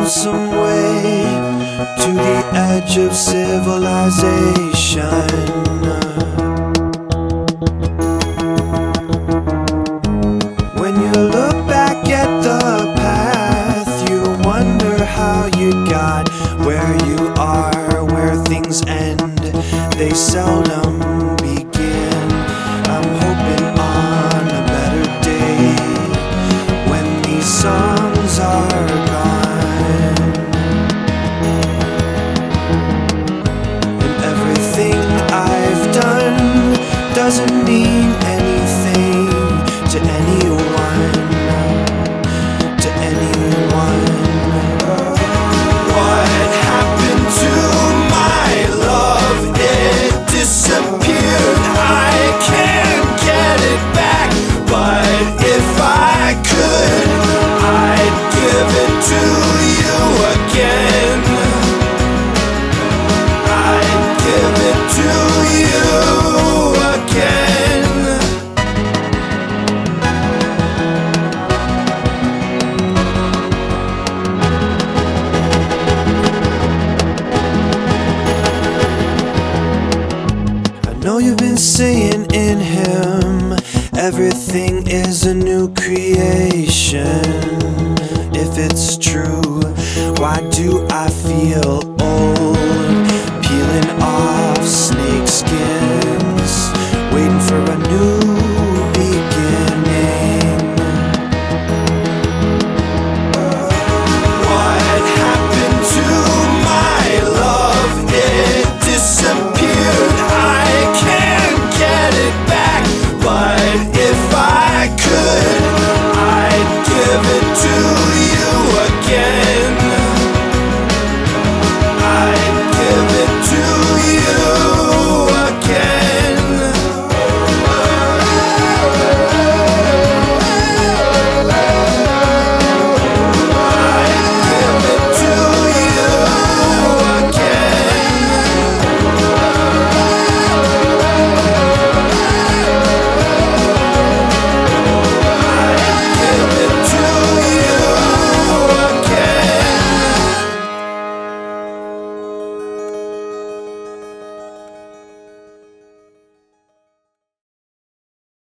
found some way to the edge of civilization. When you look back at the path, you wonder how you got where you are, where things end, they seldom begin. I'm hoping on a better day when these songs are gone, and everything I've done doesn't mean anything to anyone, to anyone. What happened to my love? It disappeared. I can't get it back, but if I could, I'd give it to you again. I'd give it to you again. I know you've been saying in him everything is a new creation. If it's true, why do I feel old, peeling off